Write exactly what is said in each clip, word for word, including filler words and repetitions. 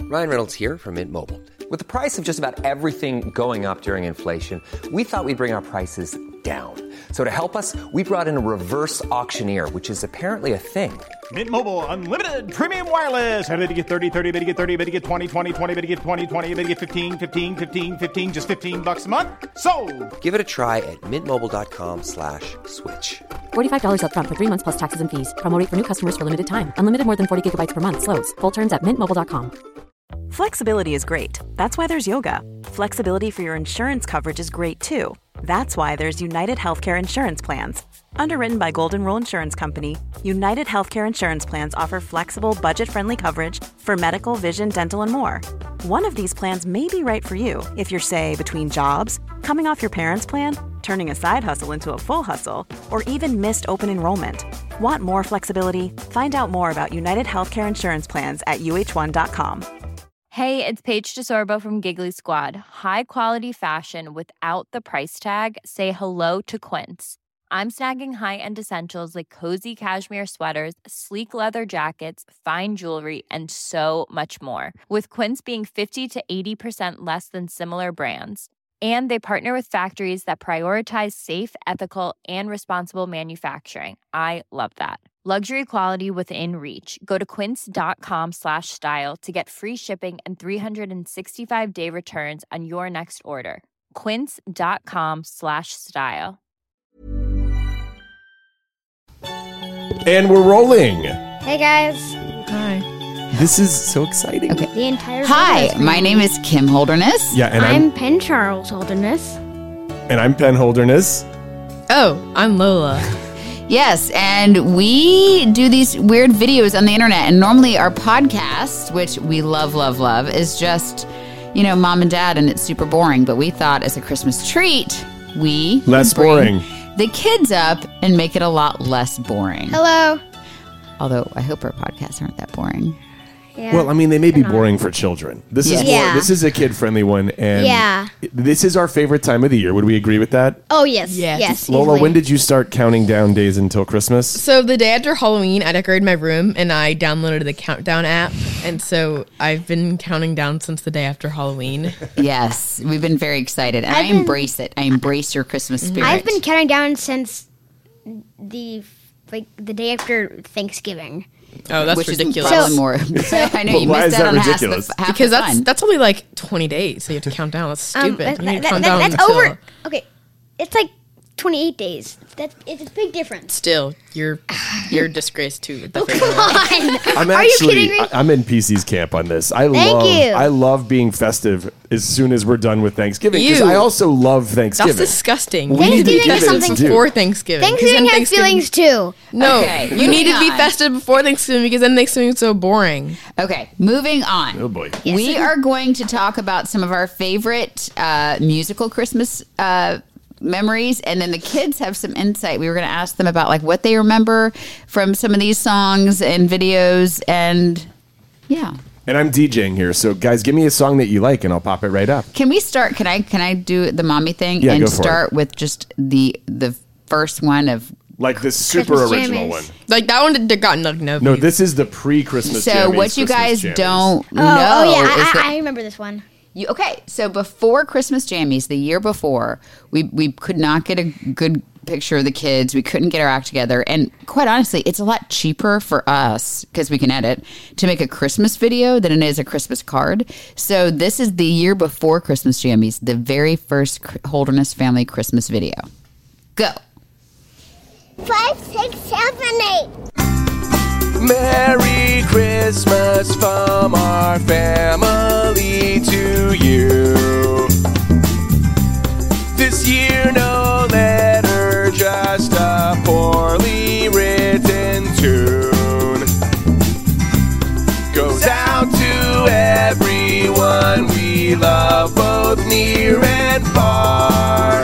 Ryan Reynolds here from Mint Mobile. With the price of just about everything going up during inflation, we thought we'd bring our prices down. So to help us, we brought in a reverse auctioneer, which is apparently a thing. Mint Mobile Unlimited Premium Wireless. How to get thirty, thirty, how to get thirty, how to get twenty, twenty, twenty, how to get twenty, twenty, how to get fifteen, fifteen, fifteen, fifteen, just fifteen bucks a month? Sold! Give it a try at mintmobile.com slash switch. forty-five dollars up front for three months plus taxes and fees. Promo rate for new customers for limited time. Unlimited more than forty gigabytes per month. Slows full terms at mint mobile dot com. Flexibility is great. That's why there's yoga. Flexibility for your insurance coverage is great too. That's why there's United Healthcare Insurance Plans. Underwritten by Golden Rule Insurance Company, United Healthcare Insurance Plans offer flexible, budget-friendly coverage for medical, vision, dental, and more. One of these plans may be right for you if you're, say, between jobs, coming off your parents' plan, turning a side hustle into a full hustle, or even missed open enrollment. Want more flexibility? Find out more about United Healthcare Insurance Plans at U H one dot com. Hey, it's Paige DeSorbo from Giggly Squad. High quality fashion without the price tag. Say hello to Quince. I'm snagging high-end essentials like cozy cashmere sweaters, sleek leather jackets, fine jewelry, and so much more. With Quince being fifty to eighty percent less than similar brands. And they partner with factories that prioritize safe, ethical, and responsible manufacturing. I love that. Luxury quality within reach. Go to quince.com slash style to get free shipping and three sixty-five day returns on your next order. Quince.com slash style. And we're rolling. Hey guys. Hi. This is so exciting. Okay. The entire Hi, my name is Kim Holderness. Yeah, and I'm, I'm Penn Charles Holderness. and I'm Penn Holderness. Oh, I'm Lola. Yes, and we do these weird videos on the internet. And normally our podcast, which we love, love, love, is just, you know, mom and dad, and it's super boring. But we thought as a Christmas treat, we Less bring boring. the kids up and make it a lot less boring. Hello. Although I hope our podcasts aren't that boring. Yeah. Well, I mean, they may be boring for children. This is Yeah. more, Yeah. this is a kid-friendly one, and Yeah. this is our favorite time of the year. Would we agree with that? Oh yes. Yes. Yes. Lola, easily. when did you start counting down days until Christmas? So the day after Halloween, I decorated my room and I downloaded the countdown app. And so I've been counting down since the day after Halloween. Yes, we've been very excited. And I've I been- embrace it. I embrace your Christmas spirit. I've been counting down since the like the day after Thanksgiving. Oh, that's which ridiculous. is probably more. I know you Why missed is out that on half the, ridiculous? half because the that's fun. that's only like twenty days, so you have to count down. That's stupid. Um, that- you need to that- count that- down that's until over. Okay, it's like twenty-eight days. That's it's a big difference. still you're you're a disgrace to the Oh, family. come on. I'm Are you actually, kidding me? I- I'm in P C's camp on this. I Thank love, you. I love being festive as soon as we're done with Thanksgiving because Ew. I also love Thanksgiving. That's disgusting. We You need to need be to give it festive its due. before Thanksgiving. 'cause Thanksgiving then has feelings too. No, Okay, you need to moving be on. festive before Thanksgiving because then Thanksgiving is so boring. Okay, moving on. Oh boy. We are going to talk about some of our favorite uh, musical Christmas uh, memories, and then the kids have some insight. We were going to ask them about like what they remember from some of these songs and videos, and yeah. And I'm DJing here, so guys, give me a song that you like, and I'll pop it right up. Can we start? Can I? Can I do the mommy thing Yeah, and go for start it. with just the the first one of? Like this super Christmas original jammies. one. Like that one did got no no. No, views. this is the pre-Christmas. So jammies what you Christmas guys jammies. don't Oh, know oh yeah, is I, that I, I remember this one. You, okay, so before Christmas Jammies, the year before, we, we could not get a good picture of the kids. We couldn't get our act together. And quite honestly, it's a lot cheaper for us, because we can edit, to make a Christmas video than it is a Christmas card. So this is the year before Christmas Jammies, the very first Holderness family Christmas video. Go. Five, six, seven, eight. Merry Christmas from our family to you. This year, no letter, just a poorly written tune. Goes out to everyone we love, both near and far.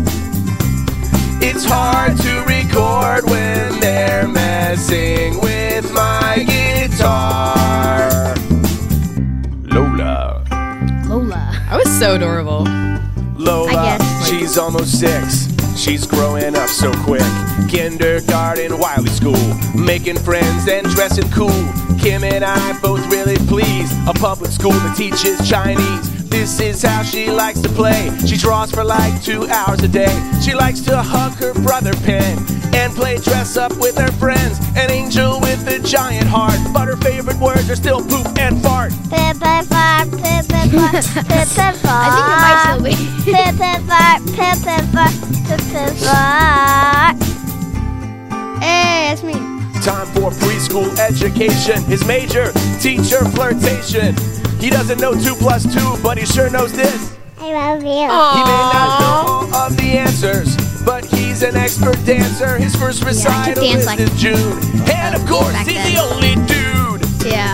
It's hard to record when they're messing with my guitar. Lola. Lola. I was so adorable. Lola, I guess. she's almost six. She's growing up so quick. Kindergarten, Wiley School, making friends and dressing cool. Kim and I both really pleased. A public school that teaches Chinese. This is how she likes to play. She draws for like two hours a day. She likes to hug her brother Penn and play dress up with her friends. An angel with a giant heart, but her favorite words are still poop and fart. Pip, pip, fart, pip, pip, fart, pip, pip, fart. I think it might still be. Pip, pip, fart, pip, pip, fart, pip, pip, fart. Hey, that's me. Time for preschool education. His major, teacher flirtation. He doesn't know two plus two, but he sure knows this. I love you. He may not know all of the answers, but he's an expert dancer. His first recital dance is like- in June. And of course, back he's then. the only dude. Yeah.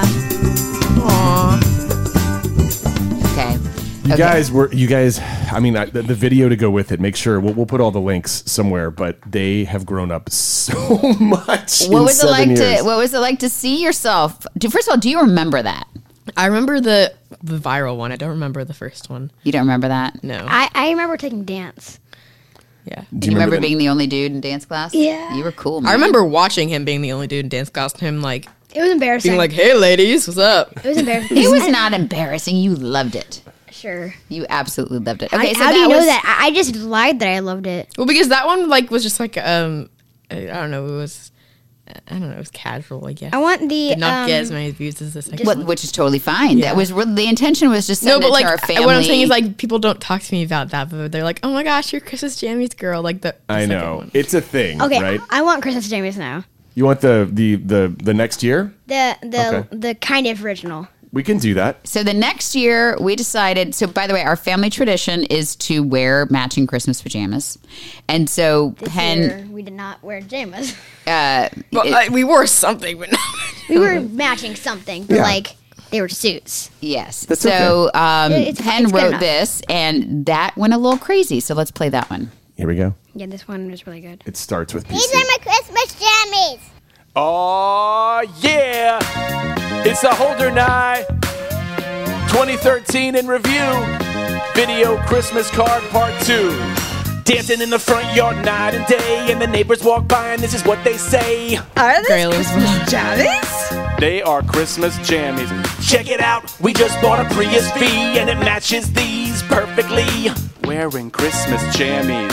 Okay. You Okay. guys were, you guys, I mean, I, the, the video to go with it, make sure, we'll, we'll put all the links somewhere, but they have grown up so much. What in was it seven like years. to What was it like to see yourself? Do, first of all, do you remember that? I remember the the viral one. I don't remember the first one. You don't remember that? No. I, I remember taking dance. Yeah. Do you, remember, being the only dude in dance class? Yeah. You were cool, man. I remember watching him being the only dude in dance class and him like It was embarrassing. being like, "Hey, ladies, what's up?" it was embarrassing. It was not embarrassing. You loved it. Sure. You absolutely loved it. How- Okay, so how do you that know was- that? I, I just lied that I loved it. Well, because that one like was just like um, I I don't know. It was I don't know. It was casual, I guess. I want the Did not um, get as many views as the second What, one. which is totally fine. Yeah. That was re- the intention was just No, send but it like to our family. what I'm saying is like people don't talk to me about that, but they're like, "Oh my gosh, you're Chris's Jammies girl!" Like the, the I second know. one. It's a thing, Okay, right? I want Christmas Jammies now. You want the, the, the, the next year? The the Okay. the kind of original. We can do that. So the next year we decided, so by the way, our family tradition is to wear matching Christmas pajamas. And so This Penn, year we did not wear pajamas. uh, Well, it- I, we wore something, but not. We were matching something, but Yeah. like they were suits. yes. That's so um, It- it's- Penn it's good wrote enough. this and that went a little crazy. So let's play that one. Here we go. Yeah, this one was really good. It starts with P These C. are my Christmas jammies. Oh, yeah. It's the Holder Night twenty thirteen in review. Video Christmas card part two. Dancing in the front yard night and day, and the neighbors walk by and this is what they say. Are this Christmas jammies? They are Christmas jammies. Check it out, we just bought a Prius V and it matches these perfectly. Wearing Christmas jammies.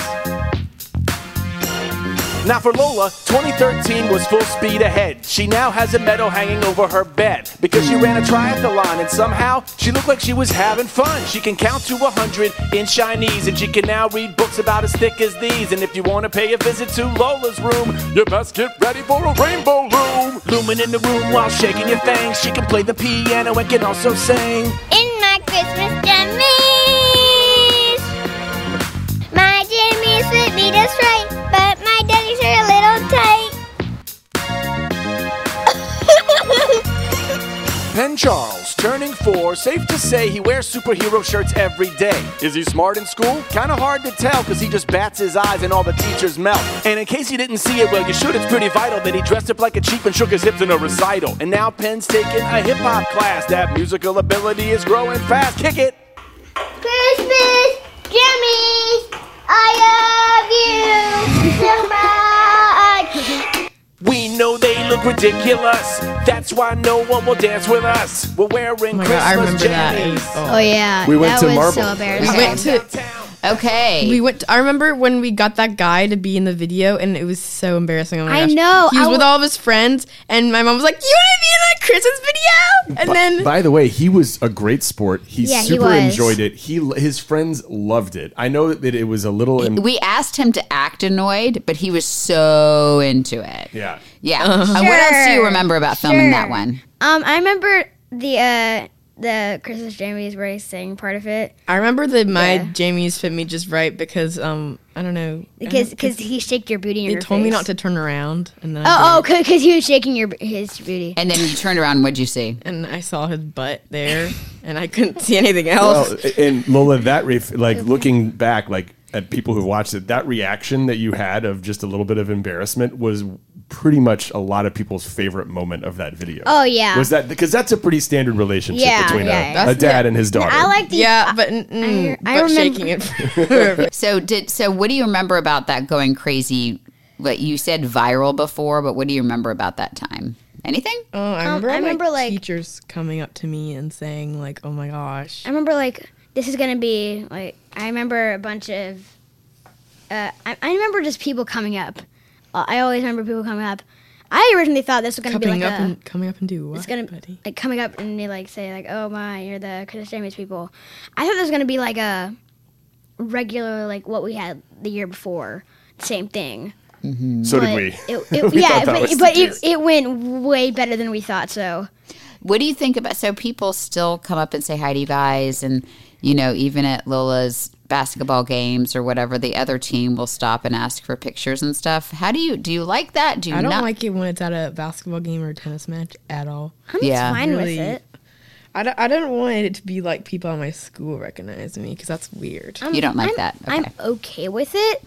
Now for Lola, twenty thirteen was full speed ahead. She now has a medal hanging over her bed because she ran a triathlon and somehow she looked like she was having fun. She can count to a hundred in Chinese and she can now read books about as thick as these. And if you want to pay a visit to Lola's room, you best get ready for a rainbow loom. Looming in the room while shaking your fangs. She can play the piano and can also sing. In my Christmas jammies. My jammies fit me just right, but my daddies are a little tight. Penn Charles, turning four, safe to say he wears superhero shirts every day. Is he smart in school? Kinda hard to tell, cause he just bats his eyes and all the teachers melt. And in case you didn't see it, well, you should, it's pretty vital that he dressed up like a cheap and shook his hips in a recital. And now Penn's taking a hip-hop class. That musical ability is growing fast. Kick it! Christmas jammies. I love you so much. We know they look ridiculous. That's why no one will dance with us. We're wearing Oh my Christmas god, I remember that. It jammies. was- oh. Oh yeah, We went that to was Marble. so We embarrassing. went to Downtown. Okay. we went. To, I remember when we got that guy to be in the video, and it was so embarrassing. Oh my I gosh. know, He was I with w- all of his friends, and my mom was like, "You want to be in that Christmas video?" And By- then by the way, he was a great sport. He Yeah, he super was. enjoyed it. He his friends loved it. I know that it was a little. Im- we asked him to act annoyed, but he was so into it. yeah. Yeah. Uh, what else do you Sure, remember about filming that sure. one? Um, I remember the uh the Christmas jammies where I sang part of it I remember that my Yeah. Jamie's fit me just right because um I don't know because because he shaked your booty in he your told me face. not to turn around, and then I Oh, oh, did. because he was shaking your his booty. And then you turned around and what'd you see? and I saw his butt there, and I couldn't see anything else. Well, and Lola, that ref- like looking back, like at people who watched it, that reaction that you had of just a little bit of embarrassment was pretty much a lot of people's favorite moment of that video. Oh, yeah. Was that because that's a pretty standard relationship Yeah, between yeah, a, yeah. a dad and his daughter. I like the. Yeah, but, mm, I, I but remember. shaking it. So did so what do you remember about that going crazy? What you said viral before, but what do you remember about that time? Anything? Oh, I Um, remember, I remember, like, like- teachers coming up to me and saying like, "Oh my gosh." I remember like this is gonna be like. I remember a bunch of. Uh, I, I remember just people coming up. Uh, I always remember people coming up. I originally thought this was gonna Coming be like up a. and coming up and do what? It's gonna buddy? like coming up and they like say like, "Oh my, you're the Christmas Jammies people." I thought this was gonna be like a regular like what we had the year before, same thing. So But did we. It, it, We yeah, thought that but, was the but it, case. it went way better than we thought. So What do you think about? So people still come up and say hi to you guys, and you know, even at Lola's basketball games or whatever, the other team will stop and ask for pictures and stuff. How do you do? You like that? Do you I don't not? like it when it's at a basketball game or a tennis match at all. I'm Yeah. fine Really, with it. I don't, I don't want it to be like people at my school recognize me because that's weird. I'm, You don't like I'm- that. I'm Okay. okay with it.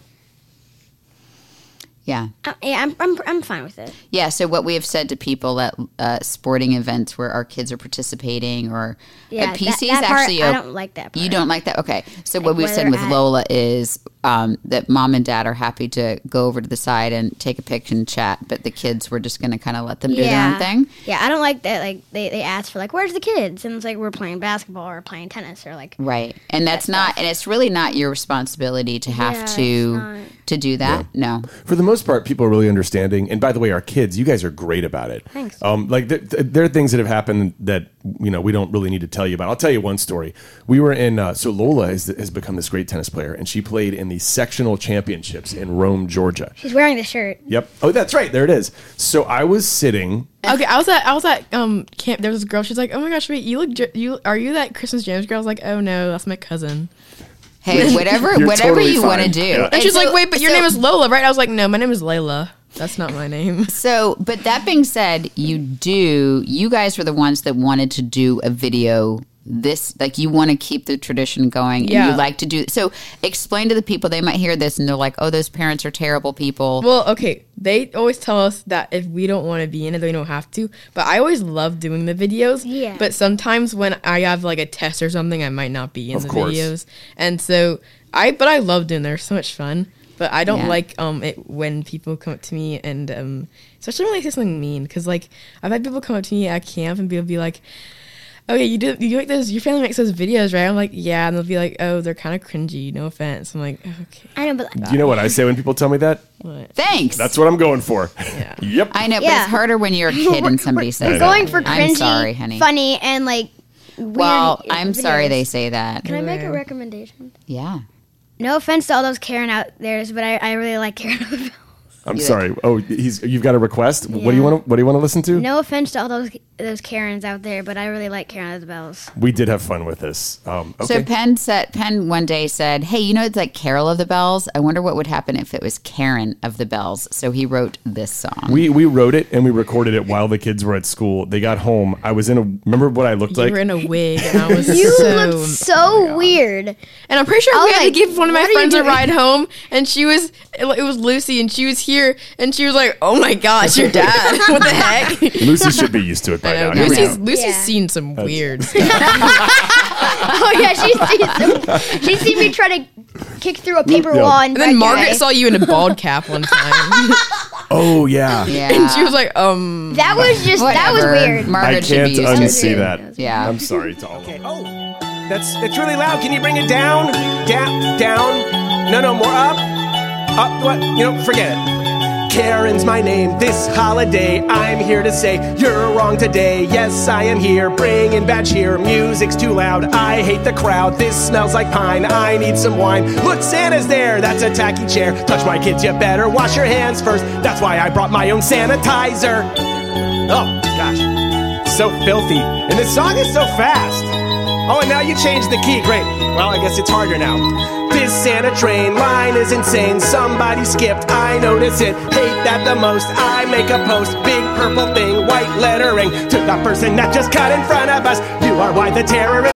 Yeah. Uh, yeah, I'm, I'm I'm fine with it. Yeah, so what we have said to people at uh, sporting events where our kids are participating or Yeah, at P C that, is that part, actually I o- don't like that part. You don't like that? Okay. So what Like we've where said they're with at. Lola is um, that mom and dad are happy to go over to the side and take a pic and chat, but the kids were just going to kind of let them do their own thing. Yeah, I don't like that. Like they, they ask for like, where's the kids? And it's like we're playing basketball or playing tennis or like. Right. And that's not, and it's really not your responsibility to have Yeah, it's to not. to do that. No. For the most part, people are really understanding. And by the way, our kids, you guys are great about it. Thanks. Um, like there, there are things that have happened that you know we don't really need to tell you about. I'll tell you one story. We were in. Uh, so Lola has, has become this great tennis player, and she played in the sectional championships in Rome, Georgia. She's wearing the shirt. Yep. Oh, that's right. There it is. So I was sitting. Okay, I was at I was at um camp. There was this girl. She's like, "Oh my gosh, wait, you look ju- you are you that Christmas Jams girl?" I was like, "Oh no, that's my cousin." Hey, whatever You're whatever totally you want to fine. do. Yeah. And she's so- like, "Wait, but your so- name is Lola, right?" I was like, "No, my name is Layla. That's not my name." So, but that being said, you do, you guys were the ones that wanted to do a video this, like you want to keep the tradition going and Yeah. you like to do, so explain to the people, they might hear this and they're like, oh, those parents are terrible people. Well, okay, they always tell us that if we don't want to be in it, then we don't have to. But I always love doing the videos. Yeah. But sometimes when I have like a test or something, I might not be in Of the course. videos. And so I, but I love doing. They're so much fun. But I don't Yeah. like um it when people come up to me and um especially when they say something mean, because like I've had people come up to me at camp and they'll be like, "Okay, you do you make those? Your family makes those videos, right?" I'm like, "Yeah," and they'll be like, "Oh, they're kind of cringy. No offense." I'm like, "Okay." I know, but Do you know what I say when people tell me that? What? Thanks. That's what I'm going for. Yeah. Yep. I know, but Yeah. it's harder when you're a kid and somebody says we're that. going for I'm cringy, sorry, honey. funny, and like. Weird Well, I'm sorry videos. they say that. Can I make a Yeah. recommendation? Yeah. No offense to all those Karen out there, but I, I really like Karen out there. I'm You- sorry. Oh, he's you've got a request. What do you Yeah. want to What do you want to listen to? No offense to all those those Karens out there, but I really like Karen of the Bells. We did have fun with this. Um, So okay. Penn said, Penn one day said, hey, you know, it's like Carol of the Bells. I wonder what would happen if it was Karen of the Bells. So he wrote this song. we we wrote it and we recorded it while the kids were at school. They got home. I was in a. Remember what I looked You like? were in a wig, and I was You so. look so weird. And I'm pretty sure I we was had like, to give one of my what are you friends a doing? ride home, and she was, it was Lucy, and she was here, and she was like, "Oh my gosh, your dad! What the heck?" Lucy should be used to it by I know, now. Here we Lucy's go. Lucy's Yeah. seen some weird stuff. Oh yeah, she's seen she's seen me try to kick through a paper Yeah. wall. And And then Margaret saw you in a bald cap one time, Oh yeah. Yeah. and she was like, "Um, that was just that was Whatever. weird. Margaret I should can't be used to it, unsee too. that. Yeah. I'm sorry to all. Okay. Oh, that's it's really loud. Can you bring it down? Down, down. No, no, more up. Up. What? You know, forget it. Karen's my name. This holiday, I'm here to say you're wrong today. Yes, I am here, bringing bad cheer. Music's too loud. I hate the crowd. This smells like pine. I need some wine. Look, Santa's there. That's a tacky chair. Touch my kids, you better wash your hands first. That's why I brought my own sanitizer. Oh gosh, so filthy. And this song is so fast. Oh, and now you changed the key. Great. Well, I guess it's harder now. This Santa train line is insane. Somebody skipped. I notice it. Hate that the most. I make a post. Big purple thing. White lettering. To the person that just cut in front of us. You are why the terrorist.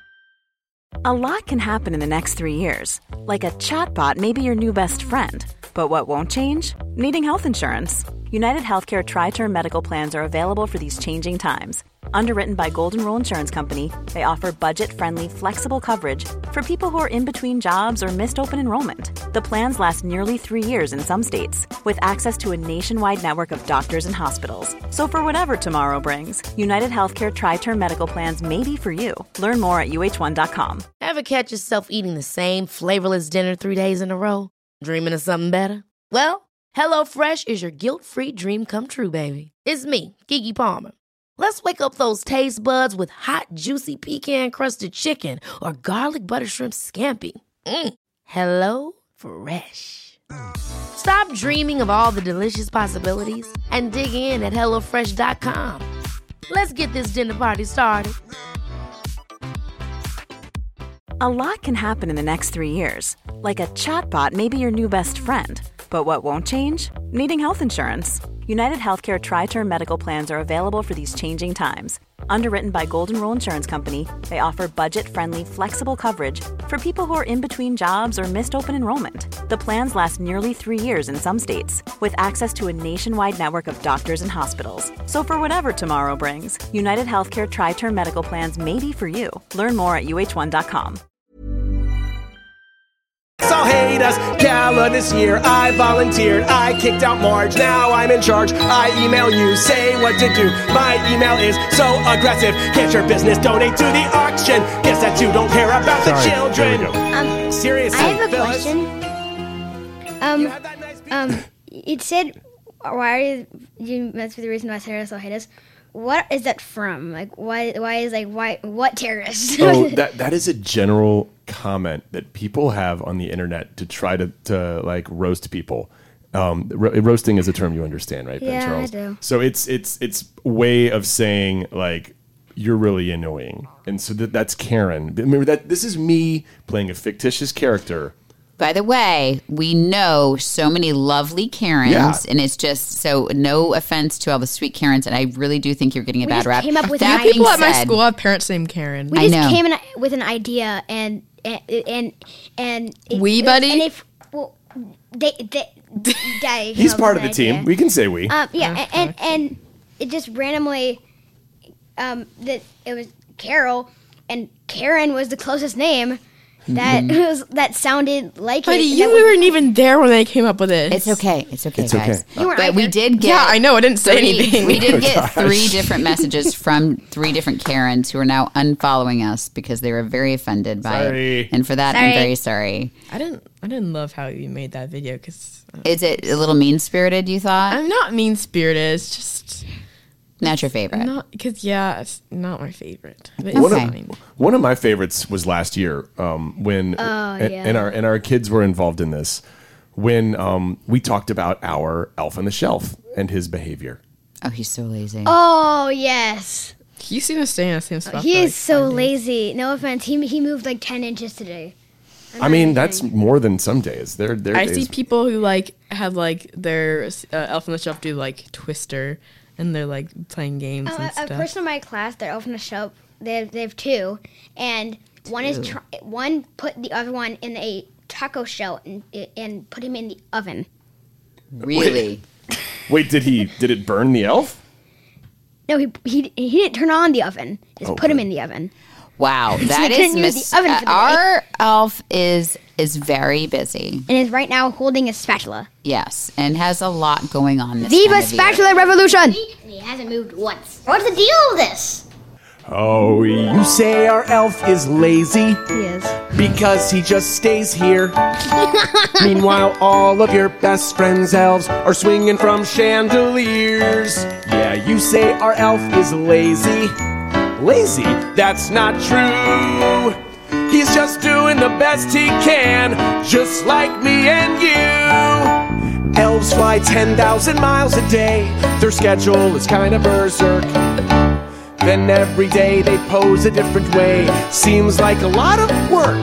A lot can happen in the next three years. Like a chatbot may be your new best friend. But what won't change? Needing health insurance. United Healthcare Tri-Term Medical Plans are available for these changing times. Underwritten by Golden Rule Insurance Company, they offer budget-friendly, flexible coverage for people who are in between jobs or missed open enrollment. The plans last nearly three years in some states, with access to a nationwide network of doctors and hospitals. So for whatever tomorrow brings, United Healthcare Tri-Term Medical Plans may be for you. Learn more at U H one dot com. Ever catch yourself eating the same flavorless dinner three days in a row? Dreaming of something better? Well, HelloFresh is your guilt-free dream come true, baby. It's me, Keke Palmer. Let's wake up those taste buds with hot, juicy pecan-crusted chicken or garlic butter shrimp scampi. Mm. Hello Fresh. Stop dreaming of all the delicious possibilities and dig in at hello fresh dot com. Let's get this dinner party started. A lot can happen in the next three years. Like a chatbot may be your new best friend. But what won't change? Needing health insurance. United Healthcare Tri-Term Medical Plans are available for these changing times. Underwritten by Golden Rule Insurance Company, they offer budget-friendly, flexible coverage for people who are in between jobs or missed open enrollment. The plans last nearly three years in some states, with access to a nationwide network of doctors and hospitals. So for whatever tomorrow brings, United Healthcare Tri-Term Medical Plans may be for you. Learn more at U H one dot com. All hate us, gala this year. I volunteered, I kicked out Marge. Now I'm in charge. I email you, say what to do. My email is so aggressive. Get your business, donate to the auction. Guess that you don't care about Sorry, the children. there we go. Um, Seriously, I have a Phyllis. question. Um, um, it said, why are you, you must be the reason why terrorists all hate us. What is that from? Like, why, why is, like, why, what terrorists? Oh, that that is a general comment that people have on the internet to try to, to like roast people. Um, ro- roasting is a term you understand, right, Ben Yeah, I Charles? do. So it's it's it's a way of saying like you're really annoying, and so that that's Karen. Remember that this is me playing a fictitious character. By the way, we know so many lovely Karens, Yeah. and it's just so no offense to all the sweet Karens, and I really do think you're getting a We bad just rap. came up with that an being People at my said, school have parents named Karen. We I just know. came in with an idea and and and and it- We, buddy? And if well, they they, they He's came up part with of the an team. idea. We can say we. Um, yeah, and, and and it just randomly, um, that it was Carol, and Karen was the closest name that was that sounded like Buddy, it. you that was- weren't even there when they came up with it. it's okay. It's okay, It's guys. okay. You weren't But we either. did get. Yeah, I know. I didn't say three- anything. We did Oh, get gosh. three different messages from three different Karens who are now unfollowing us because they were very offended by Sorry. it. And for that, I'm Sorry. very sorry. I didn't. I didn't love how you made that video because Is it a little mean spirited? You thought? I'm not mean spirited. It's just Not your favorite. not because yeah, it's not my favorite. But One it's Okay. of, fine. one of my favorites was last year um, when Oh, and, yeah. and our and our kids were involved in this when um, we talked about our elf on the shelf and his behavior. Oh, he's so lazy. Oh yes, He seems to stay in the same spot. he for, is like, so five days. lazy. No offense, he he moved like ten inches today. I'm I not mean, even that's kidding. more than some days. There, there. I days. see people who like have like their uh, elf on the shelf do like Twister, and they're like playing games Oh, and a, a stuff. person in my class, they're open the shelf. They have, they have two, and one is tr- one put the other one in a taco shell and and put him in the oven. Really? Wait, did he? Did it burn the elf? No, he he he didn't turn on the oven. Just Oh, put him good. in the oven. Wow, that couldn't is use mis- the oven for the day. our elf is is very busy. And is right now holding a spatula. Yes, and has a lot going on. This Viva time of year. spatula revolution! And he hasn't moved once. What's the deal with this? Oh, you say our elf is lazy He is. because he just stays here. Meanwhile, all of your best friends' elves are swinging from chandeliers. Yeah, you say our elf is lazy. Lazy? That's not true. He's just doing the best he can, just like me and you. Elves fly ten thousand miles a day. Their schedule is kind of berserk. Then every day they pose a different way. Seems like a lot of work.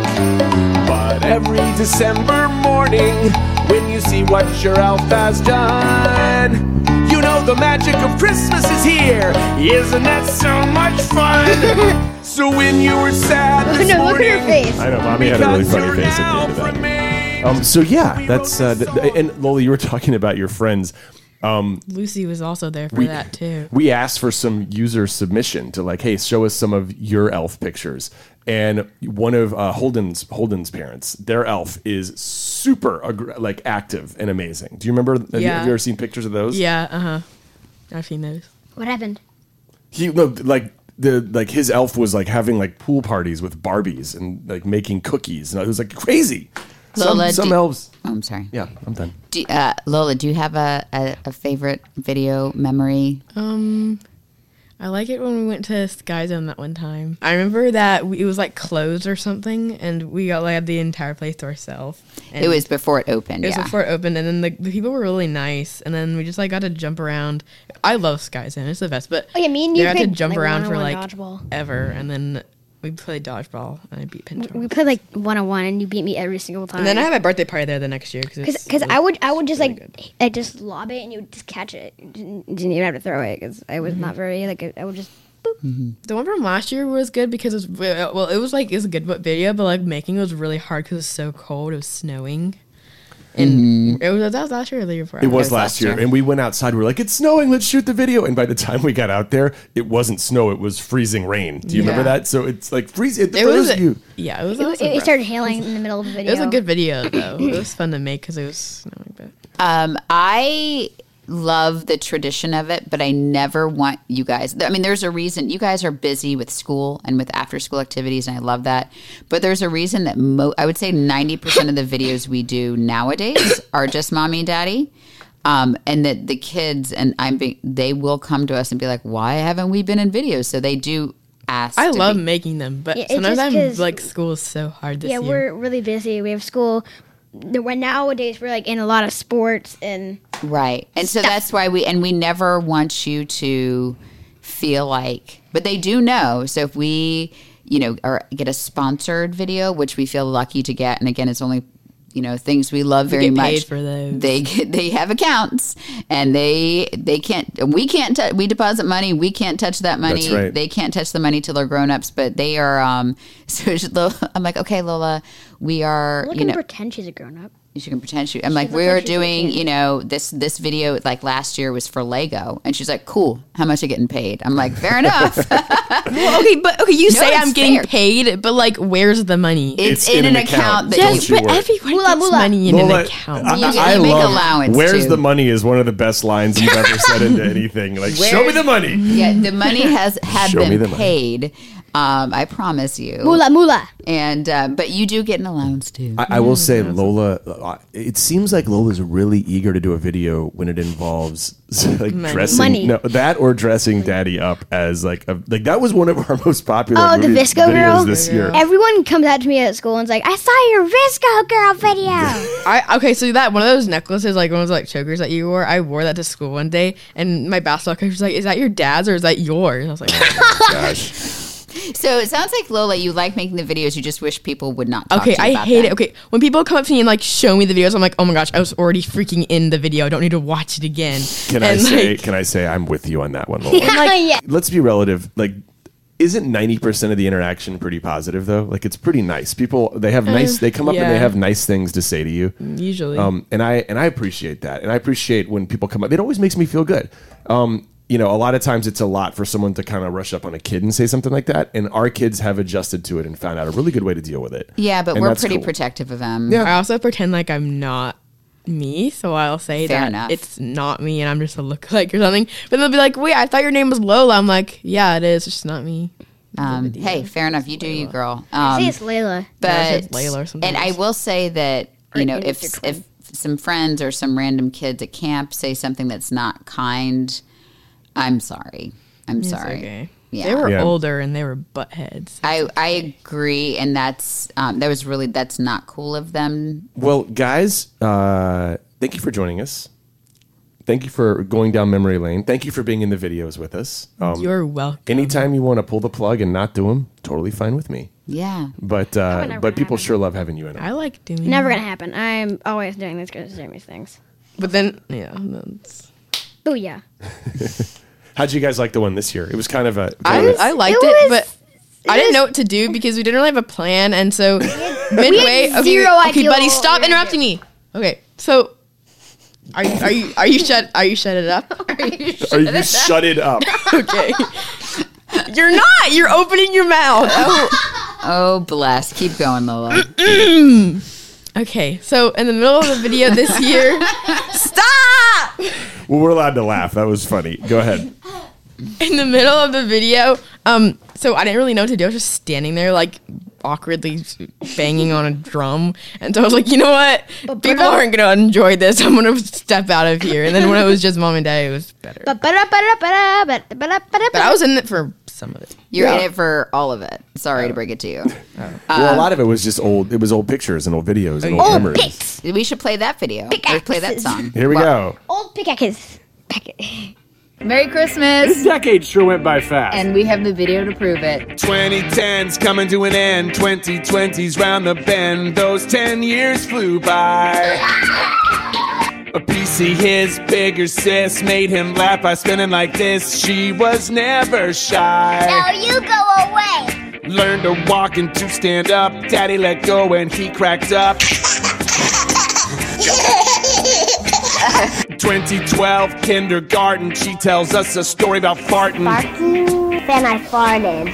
But every December morning, when you see what your elf has done, you know the magic of Christmas is here. Isn't that so much fun? So when you were sad this No, look at her morning, face. I know, mommy had a really because funny you're face at the now end of from that. me, Um, so yeah, that's uh, th- th- and Lola, you were talking about your friends. Um, Lucy was also there for we, that too. We asked for some user submission to like, hey, show us some of your elf pictures. And one of uh, Holden's Holden's parents, their elf is super ag- like active and amazing. Do you remember? Have, Yeah. you, have you ever seen pictures of those? Yeah, uh huh. I've seen those. What happened? He no, like the like his elf was like having like pool parties with Barbies and like making cookies, and it was like crazy. Some, Lola, some do- elves. Oh, I'm sorry. Yeah, I'm done. Do, uh, Lola, do you have a, a, a favorite video memory? Um, I like it when we went to Sky Zone that one time. I remember that we, it was like closed or something, and we got like the entire place to ourselves. It was before it opened. It was yeah. before it opened, and then the, the people were really nice, and then we just like got to jump around. I love Sky Zone; it's the best. But Oh, yeah, me and they you got to played, jump like, around for one-on-one like dodgeball. ever, and then we played dodgeball, and I beat Pinto. We played like one on one, and you beat me every single time. And then I had my birthday party there the next year because because I would I would just like I just lob it and you would just catch it. You didn't, didn't even have to throw it because I was not very like I would just. The one from last year was good because it was well, it was like it was a good video, but like making it was really hard because it was so cold. It was snowing, and it was that was last year or the year before. It was last year, and we went outside. We were like, "It's snowing. Let's shoot the video." And by the time we got out there, it wasn't snow; it was freezing rain. Do you Yeah. remember that? So it's like freezing. It, It was a- you. Yeah, it was. It, also it rough. started hailing in the middle of the video. It was a good video though. It was fun to make because it was snowing. But Um, I love the tradition of it, but I never want you guys. I mean, there's a reason you guys are busy with school and with after school activities, and I love that. But there's a reason that mo- I would say ninety percent of the videos we do nowadays are just mommy and daddy. Um, and that the kids and I'm be- they will come to us and be like, why haven't we been in videos? So they do ask. I to love be- making them, but Yeah, it's sometimes just I'm 'cause- like school is so hard this yeah, year. we're really busy. We have school. The- When nowadays we're like in a lot of sports and Right. And so that's why we, and we never want you to feel like, but they do know. So if we, you know, or get a sponsored video, which we feel lucky to get, and again, it's only, you know, things we love very get much. paid for those. They get, they have accounts and they, they can't, we can't, t- we deposit money. We can't touch that money. That's right. They can't touch the money till they're grown-ups, but they are, um, so it's Lola- I'm like, okay, Lola, we are, look you and know, pretend she's a grown up. she can pretend she. I'm She like, can we are pretend she's doing, eighteen. you know, this this video like last year was for Lego, and she's like, cool. How much are you getting paid? I'm like, fair enough. Well, okay, but okay, you No, say it's I'm getting fair. paid, but like, where's the money? It's, in, an account, that yes, you, Don't you but worry. everyone Moolah, gets moolah. money in Lola, an account. I, You get- I you make love allowance, "Where's too." the money" is one of the best lines you've ever said into anything. Like, show me Where's- the money. yeah, the money has have Show me the been money. paid. Um, I promise you. Moolah, moolah. And uh, but you do get an allowance too. I, I will say, Lola. uh, It seems like Lola's really eager to do a video when it involves like Money. dressing Money. No, that or dressing Daddy up as like a, like that was one of our most popular. Oh, the movies- Visco videos girl? this year. Everyone comes out to me at school and's like, I saw your Visco girl video. I okay, so that one of those necklaces, like one of those like chokers that you wore, I wore that to school one day, and my basketball coach was like, "Is that your dad's or is that yours?" And I was like, oh. Gosh. So it sounds like Lola, you like making the videos. You just wish people would not. Talk "Okay, to you I about hate them. it." Okay, when people come up to me and like show me the videos, I'm like, "Oh my gosh, I was already freaking in the video. I don't need to watch it again." Can I And, say? like, Can I say I'm with you on that one, Lola? yeah. Let's be relative. Like, isn't ninety percent of the interaction pretty positive though? Like, it's pretty nice. People they have nice. They come up and yeah. they have nice things to say to you. usually, Um, and I and I appreciate that, and I appreciate when people come up. It always makes me feel good. Um, you know, a lot of times it's a lot for someone to kind of rush up on a kid and say something like that, and our kids have adjusted to it and found out a really good way to deal with it. Yeah, but And we're that's pretty cool. protective of them. Yeah. I also pretend like I'm not me, so I'll say Fair that enough. it's not me and I'm just a lookalike or something. But they'll be like, "Wait, I thought your name was Lola." I'm like, "Yeah, it is. It's just not me." Um, hey, fair enough. You do you, girl. I Um, say it's Layla. but Yeah, it's just Layla or something and I else. will say that you Or know maybe if it's your if some friends or some random kids at camp say something that's not kind, I'm sorry. I'm It's sorry. okay. Yeah. They were Yeah. older and they were buttheads. I I agree, and that's um, that was really that's not cool of them. Well, guys, uh, thank you for joining us. Thank you for going down memory lane. Thank you for being in the videos with us. Um, You're welcome. anytime you want to pull the plug and not do them, totally fine with me. Yeah. But uh, never but people happen. sure love having you in. 'em. I like doing Never that. gonna happen. I'm always doing this because Jeremy's things. But then, yeah. That's, Oh yeah. How'd you guys like the one this year? It was kind of a. I, kind of a- I liked it it, was- but I didn't know what to do because we didn't really have a plan. And so midway. had Okay, zero okay, idea buddy, what stop we were interrupting me. Okay, so are you are you are you shut are you shut it up? Are you shut it up? Okay. You're not. You're opening your mouth. Oh. Oh, bless. Keep going, Lola. Okay, so in the middle of the video this year, stop! Well, we're allowed to laugh. That was funny. Go ahead. In the middle of the video, um, so I didn't really know what to do. I was just standing there, like, awkwardly banging on a drum. And so I was like, you know what? People aren't going to enjoy this. I'm going to step out of here. And then when it was just mom and dad, it was better. But I was in it for some of it. You're Yeah. in it for all of it. Sorry to break it to you. Well, a lot of it was just old. It was old pictures and old videos and old, Old memories. pics. We should play that video. Or play that song. Here we Well, go. Old pickaxes. Merry Christmas. decade sure went by fast. And we have the video to prove it. twenty tens coming to an end, twenty twenties round the bend. Those ten years flew by. A P C, his bigger sis, made him laugh by spinning like this. She was never shy. Now you go away. Learned to walk and to stand up. Daddy let go and he cracked up. twenty twelve kindergarten, she tells us a story about farting. Farting. Then I farted.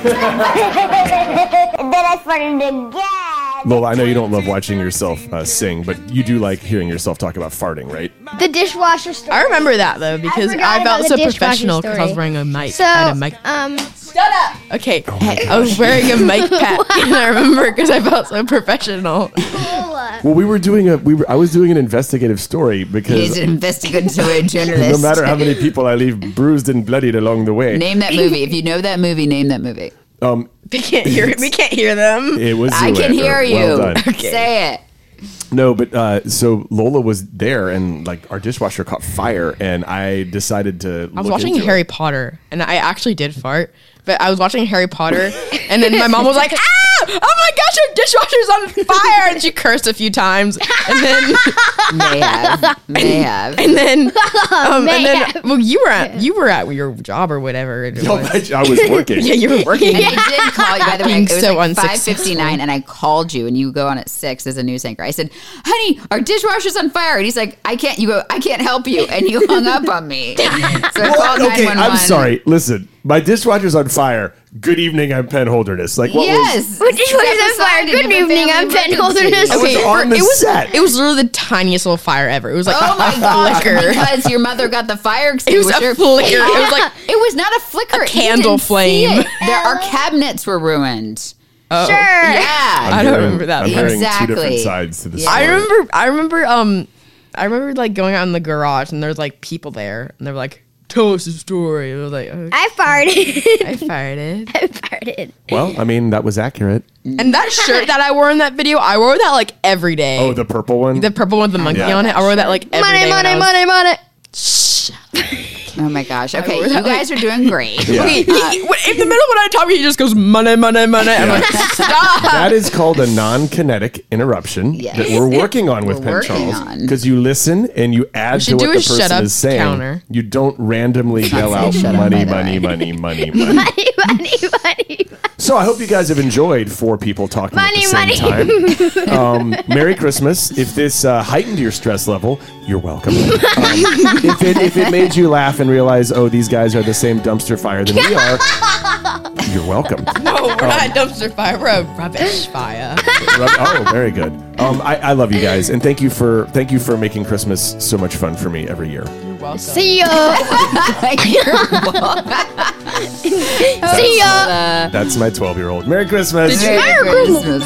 And then I farted again. Lola, I know you don't love watching yourself uh, sing, but you do like hearing yourself talk about farting, right? The dishwasher story. I remember that, though, because forgot I, felt about so the dishwasher professional because I was story. wearing a mic. So, I had a mic. um, Okay, I was wearing a mic pack, and I remember because I felt so professional. Well, we were doing a we were I was doing an investigative story He's because an investigative journalist. no matter how many people I leave bruised and bloodied along the way, Name that movie. If you know that movie, name that movie. um, We can't hear. We can't hear them. it was. I can Zoolander. hear you. Well done. Say it. No, but uh, so Lola was there, and like our dishwasher caught fire, and I decided to. I was look watching into Harry it. Potter, and I actually did fart. But I was watching Harry Potter, and then my mom was like, "Ah! Oh my gosh, your dishwasher's on fire!" And she cursed a few times, and then May have. May have. and then um, and May then have. well, you were at you were at your job or whatever it No, was. I, I was working. Yeah, you were working. And I did call you, by the way. Being It was so like five unsuccessful. fifty-nine, and I called you, and you go on at six as a news anchor. I said, honey, our dishwasher's on fire. And he's like, I can't, you go, I can't help you. And you hung up on me. So I called Okay, nine one one. I'm sorry. Listen, my dishwasher's on fire. Good evening, I'm Penn Holderness. Like, what Yes. What dishwasher's on fire? Good evening, I'm Penn Holderness. was? I was on the it was set. it was literally the tiniest little fire ever. It was like Oh a, my a gosh! flicker. Because your mother got the fire It was extinguisher. a flicker. It was like It was not a flicker. a You candle didn't see flame. it. There, our cabinets were ruined. oh. Sure. Yeah. I don't remember that. I'm hearing Exactly. two different sides to the Yeah. story. I remember. I remember. Um, I remember like going out in the garage and there's like people there and they were like, "Tell us a story." I was like, okay. I farted. I farted. I farted. Well, I mean, that was accurate. And that shirt that I wore in that video, I wore that like every day. Oh, the purple one? the purple one with the monkey Yeah. on it. I wore that like every Money, day when money, I was- money, money. Oh my gosh. Okay, wore you that, guys are doing great. Yeah. Okay, he- he- in the middle when I talk, he just goes money, money, money. I'm like, stop. That is called a non-kinetic interruption Yes. that we're working on with We're Penn working Charles. on. Because you listen and you add to should what do the a shut person up is saying. counter. You don't randomly yell saying out shut up, money, by the money, way. money, money, money. Money, money, money. So I hope you guys have enjoyed four people talking Money, at the money. same time. Um, Merry Christmas. If this uh, heightened your stress level, you're welcome. Um, if, it, if it made you laugh and realize, oh, these guys are the same dumpster fire than we are, you're welcome. No, we're not a dumpster fire. We're a rubbish fire. Oh, very good. Um, I, I love you guys, and thank you for thank you for making Christmas so much fun for me every year. You're welcome. See ya. You're welcome. See ya. That's my twelve-year-old. Merry Christmas. Merry Christmas.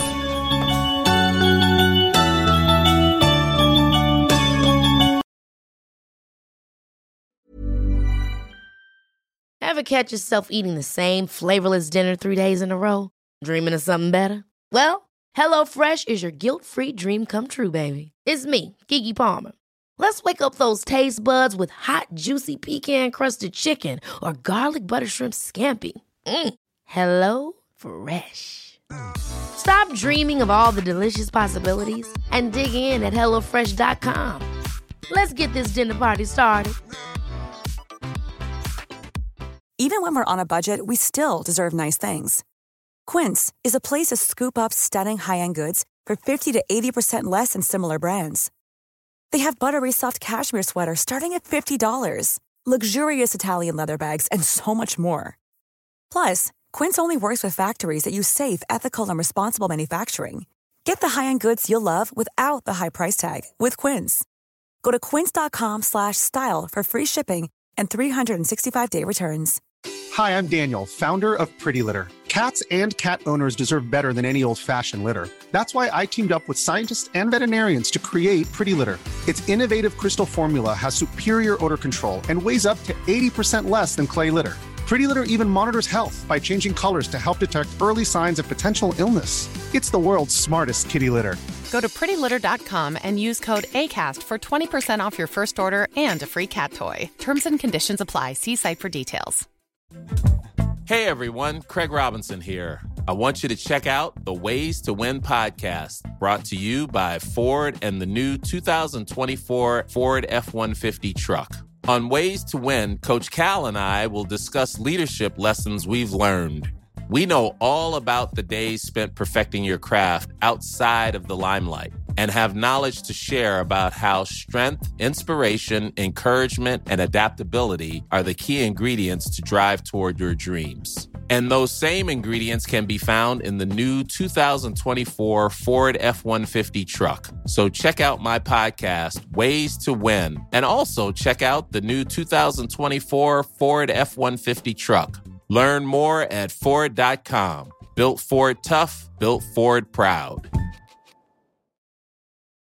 Ever catch yourself eating the same flavorless dinner three days in a row? Dreaming of something better? Well, HelloFresh is your guilt-free dream come true, baby. It's me, Keke Palmer. Let's wake up those taste buds with hot, juicy pecan-crusted chicken or garlic butter shrimp scampi. Mm. Hello Fresh. Stop dreaming of all the delicious possibilities and dig in at hello fresh dot com. Let's get this dinner party started. Even when we're on a budget, we still deserve nice things. Quince is a place to scoop up stunning high-end goods for fifty to eighty percent less than similar brands. They have buttery soft cashmere sweaters starting at fifty dollars, luxurious Italian leather bags, and so much more. Plus, Quince only works with factories that use safe, ethical, and responsible manufacturing. Get the high-end goods you'll love without the high price tag with Quince. Go to quince.com slash style for free shipping and three sixty-five day returns. Hi, I'm Daniel, founder of Pretty Litter. Cats and cat owners deserve better than any old-fashioned litter. That's why I teamed up with scientists and veterinarians to create Pretty Litter. Its innovative crystal formula has superior odor control and weighs up to eighty percent less than clay litter. Pretty Litter even monitors health by changing colors to help detect early signs of potential illness. It's the world's smartest kitty litter. Go to pretty litter dot com and use code ACAST for twenty percent off your first order and a free cat toy. Terms and conditions apply. See site for details. Hey everyone, Craig Robinson here. I want you to check out the Ways to Win podcast, brought to you by Ford and the new two thousand twenty-four Ford F one fifty truck. On Ways to Win, Coach Cal and I will discuss leadership lessons we've learned. We know all about the days spent perfecting your craft outside of the limelight and have knowledge to share about how strength, inspiration, encouragement, and adaptability are the key ingredients to drive toward your dreams. And those same ingredients can be found in the new two thousand twenty-four Ford F one fifty truck. So check out my podcast, Ways to Win, and also check out the new two thousand twenty-four Ford F one fifty truck. Learn more at Ford dot com. Built Ford tough, built Ford proud.